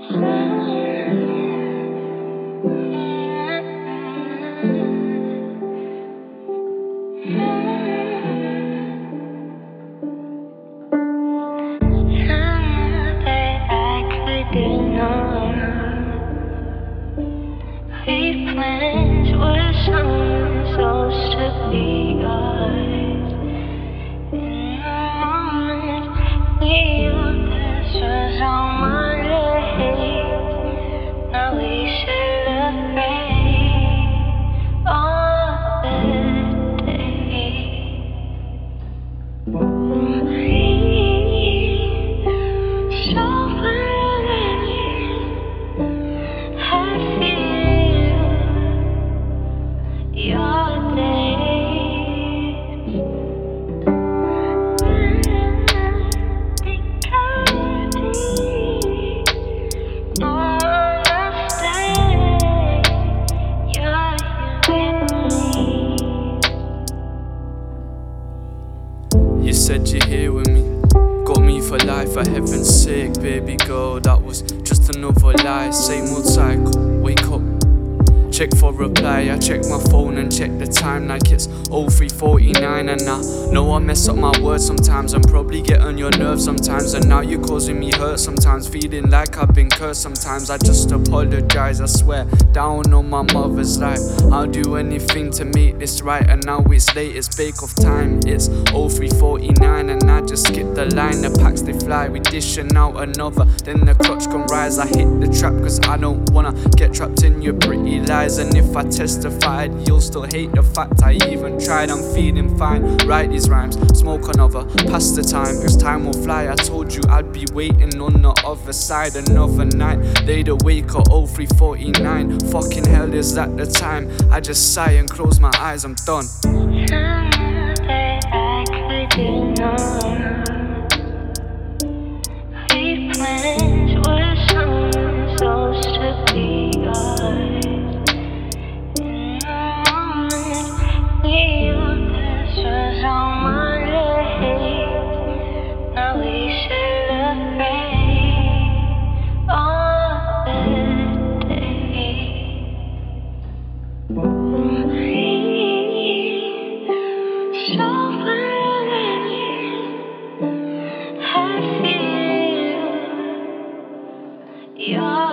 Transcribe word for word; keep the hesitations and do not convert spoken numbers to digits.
We planned where someone's supposed to be ours. In the moment we knew this was on Monday. Now we celebrate all the day. So I feel your days. Think I'll be on the stay. You're here with me. You said you're here with me, got me for life, for heaven's sake, baby girl. That was just another lie, same old cycle. Wake up, check for reply. I check my phone and check the time like it's oh three forty-nine. And I know I mess up my words sometimes and probably get on your nerves sometimes. And now you're causing me hurt sometimes, feeling like I've been cursed sometimes. I just apologize, I swear, down on my mother's life. I'll do anything to make this right. And now it's late, it's bake off time. It's oh three forty-nine and I just skip the line. The packs they fly, we dishing out another. Then the clutch can rise, I hit the trap cause I don't wanna get trapped in your pretty lies. And if I testified, you'll still hate the fact I even tried. I'm feeling fine, write these rhymes, smoke another, pass the time, cause time will fly. I told you I'd be waiting on the other side. Another night, laid awake at oh three forty-nine. Fucking hell, is that the time? I just sigh and close my eyes, I'm done. That I could ignore. We planned where someone's supposed to be ours. In the moment we knew this was on Monday. Now we celebrate all the day. So I feel your